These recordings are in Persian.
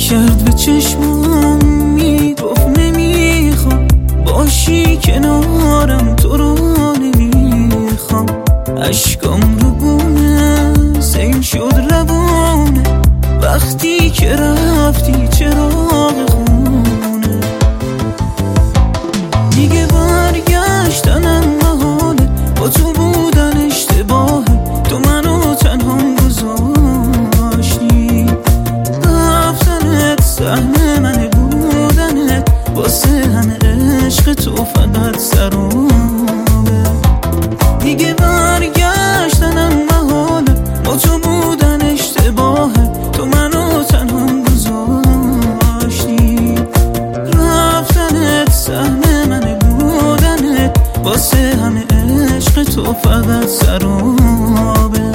کرد به چشمام، میگفت نمیخوام باشی کنارم، تو رو نمیخوام. اشکام رو گونه سیل شد روانه، وقتی که رفتی چراغ خونه. دیگه برگشتنم محاله، با تو بودن اشتباهه، تو منو تنها گذاشتی. رفتنت سهم منه، بودنت واسه همه عشق تو فقط سرابه. دیگه برگشتنم محاله، با تو بودن اشتباهه، تو منو تنها گذاشتی. رفتنت سهم منه، بودنت واسه همه عشق تو فقط سرابه.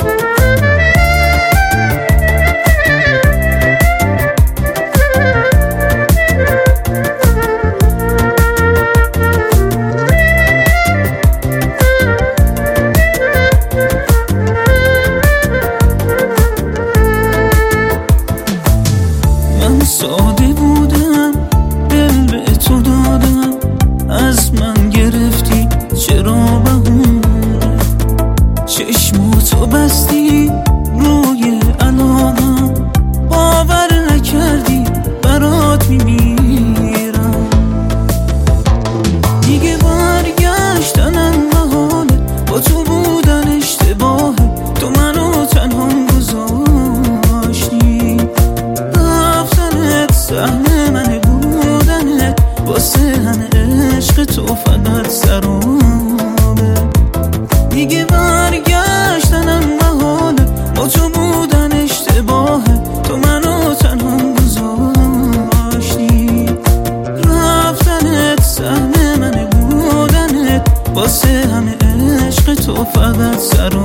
ساده بودم، دل به تو دادم، از من گرفتی چرا بهونه. چشماتو بستی روی الانم، باور نکردی برات میمیرم. دیگه برگشتنم محاله، با تو بودن اشتباهه، تو منو تنها گذاشتی. سهم منه، بودنت واسه همه عشق تو فقط سرابه. دیگه برگشتنم محاله، با تو بودن اشتباهه، تو منو تنها گذاشتی. رفتنت سهم منه، بودنت واسه همه عشق تو فقط سرابه.